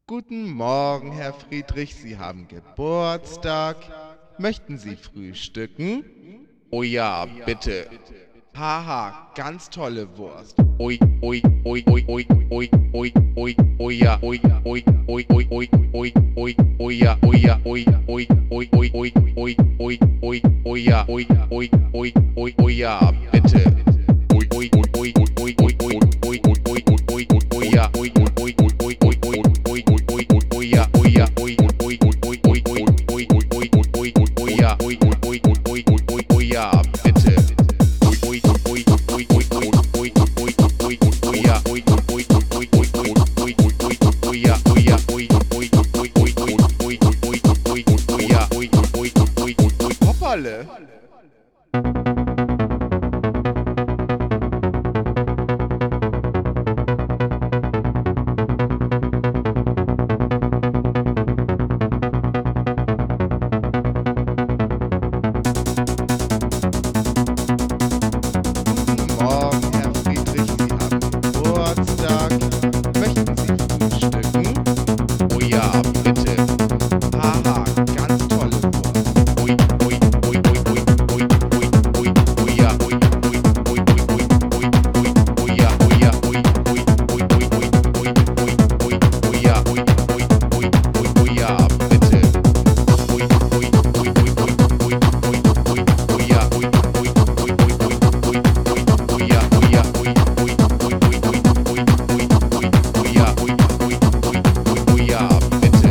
Guten Morgen, Herr Friedrich, Sie haben Geburtstag. Möchten Sie frühstücken? Oh ja, bitte. Haha, ganz tolle Wurst. Ui, ui, ui, ui, ui, ui, ui, ui, ui, ja, ui, ui, ui, ui, ui, ui, ui, ui, ja, ui, ja, ui, ui, ui, ui, ui, ui, ui, ui, ui, ja, ui, ui, ui, ui, ui, ja, bitte. Ui, ui, ui, ui, ui, ui, ui, ui, ui, ui, ui, ui, ui, ja, ui, ui, ui, ui, ui, ui, ui, ui, ui, ui, ui, ja, ui, ja, ui, ui, ui, ui, ui, ui, ui, ui, ui, ui, ui, ui, ja, ui, ui, ui, ui, ui, ui, ui, ja, bitte. Ui, ui, ui, ui, ui, ui, ui, ui, ui, ui, ui, ja, ui, ui, ui, ui, ui, ui, ui, ui, ui, ui, ja, ui, ja, ui, ui, ui, ui, ui, ui, ui, ui, ui, ja, ui, ui, ui, ui, Hopperle. Morgen, Herr Friedrich, Sie haben Geburtstag. Möchten Sie frühstücken? Oh ja, bitte. Haha, ganz tolle Wurst. Ui, ui, ui, ui, ui, ui, ui, ui, ui, ja, ui, ui, ui, ui, ui, ui, ui, ui, ja, ui, ja, ui, ui, ui, ui, ui, ui, ui, ui, ja, ui, ui, ui, ui, ui, ja, bitte. Ui, ui, ui, ui, ui, ui, ui, ui, ui, ja, ui, ui, ui, ui, ui, ui, ui, ja, ui, ja, ui, ui, ui, ui, ui, ui, ui, ja, ui, ui, ui, ui, ja, bitte.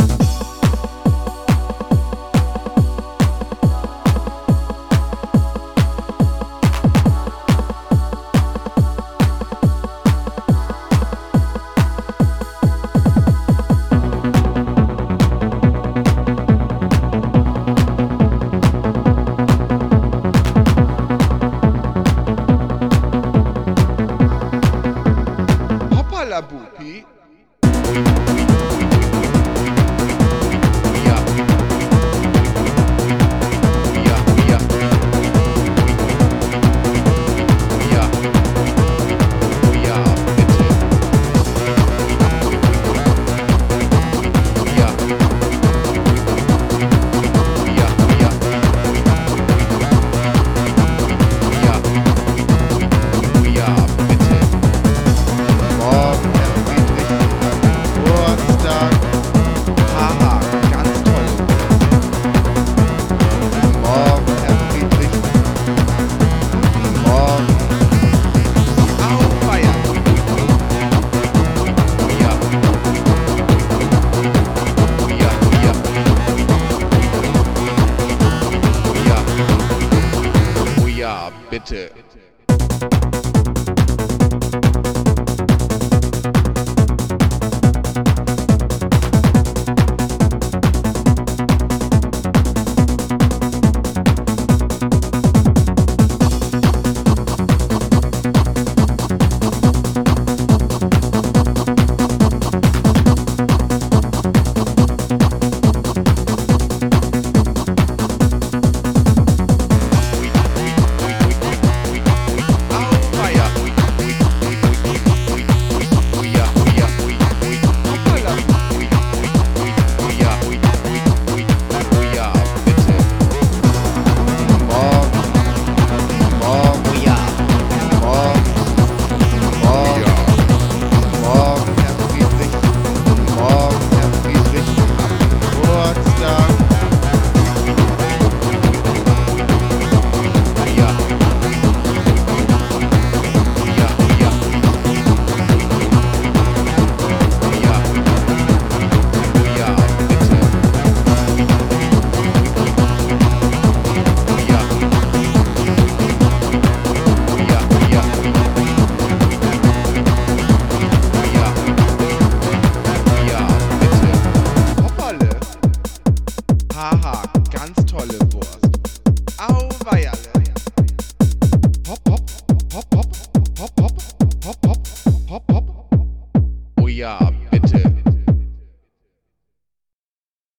Hoppala, Bupi. Morgen, Herr Friedrich, Sie haben Geburtstag. Haha, ganz tolle Wurst. Guten Morgen, Herr Friedrich. Guten Morgen. Auweia. Ja. Ja, ja. Ja. Oh ja, bitte.